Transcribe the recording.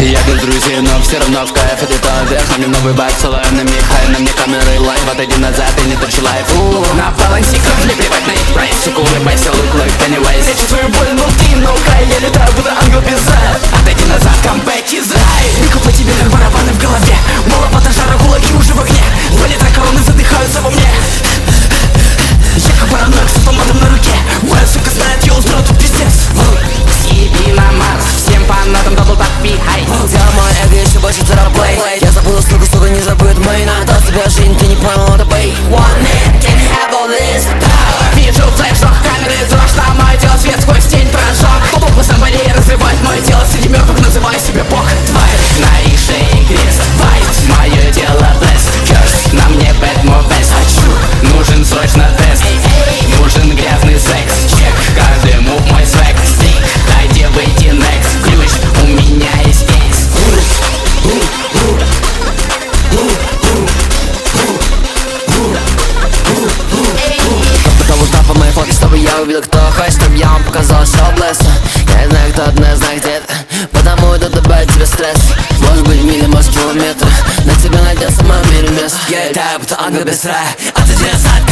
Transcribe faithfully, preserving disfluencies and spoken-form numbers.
Я без друзей, но все равно в кайф. Это то вверх, на мне новый байк, целая на миг. Хай, на мне камеры лайв, отойди назад и не трачи лайф. На балансе кров, не плевать на их прайс. Сука, улыбайся, look like Pennywise. Я чувствую боль внутри, но хай, я летаю, будто ангел без зад. Отойди назад, камбэк из рай. Бегу по тебе, как барабаны в голове. Маловато жара, кулаки уже в огне. Два литра короны задыхаются во мне. Я как параноик с автоматом на руке. Моя сука знает, я устроил тут пиздец. Съеби на Марс, всем фанатам дабл тап бихай. Взял мой эго еще больше цераплей. Я забыл суку, сука, не забудет мейна. Дал тебя жизнь, ты не понял, это бей. One man can have all this power. Вижу флеш, ох, камеры, дрожь. На мое тело свет сквозь тень прожег. Попал сам более разрывает мое тело. Среди мертвых называю себя бог. Тварь, на их шее крест. Байт, мое тело bless. Curse, на мне bad more best. Хочу, нужен срочно тест. Нужен грязный секс. Чек, каждый мув мой свек. Стик, дайте выйти next. Ключ, у меня есть кейс. Потому что по моей фотке, чтобы я увидел, кто хочет, чтобы я вам показал шоу-блесса. Я не знаю, кто одна знает где-то, потому это добавит тебе стресс. Может быть в миле, может в километрах, на тебя найдется в моем мире место. Я летаю, будто ангел без рая, отойди назад.